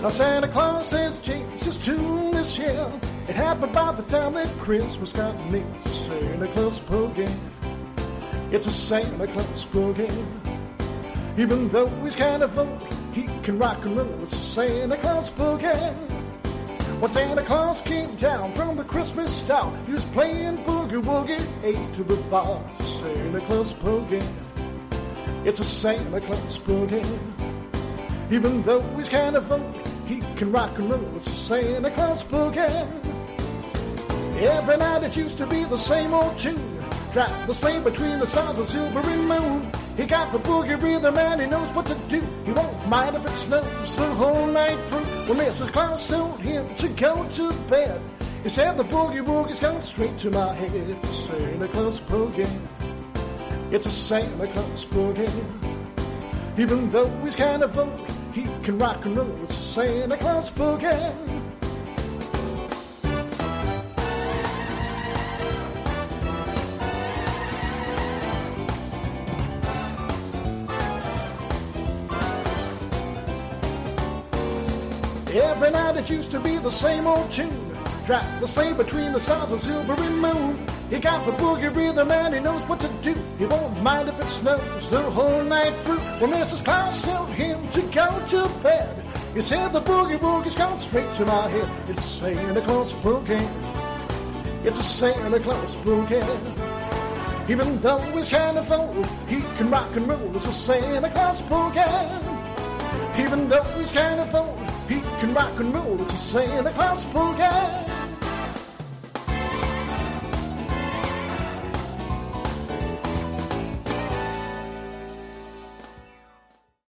Now Santa Claus has changed his tune this year. It happened about the time that Christmas got near. It's a Santa Claus boogie. It's a Santa Claus boogie. Even though he's kind of old, he can rock and roll. It's a Santa Claus boogie. When Santa Claus came down from the Christmas star, he was playing boogie woogie, ate to the bar. It's a Santa Claus boogie. It's a Santa Claus boogie. Even though he's kind of old, he can rock and roll. It's a Santa Claus boogie. Every night it used to be the same old tune. Drive the sleigh between the stars and silvery moon. He got the boogie rhythm and he knows what to do. He won't mind if it snows the whole night through. When Mrs. Claus told him to go to bed, he said the boogie woogie's gone straight to my head. It's a Santa Claus boogie. It's a Santa Claus boogie. Even though he's kind of old, he can rock and roll. It's a Santa Claus boogie. Every night it used to be the same old tune. Drive the sleigh between the stars and silvery moon. He got the boogie rhythm and he knows what to do. He won't mind if it snows the whole night through. When Mrs. Claus told him to go to bed, he said the boogie woogie's gone straight to my head. It's a Santa Claus boogie. It's a Santa Claus boogie. Even though he's kind of old, he can rock and roll. It's a Santa Claus boogie. Even though he's kind of old, he can rock and roll. It's a Santa Claus boogie.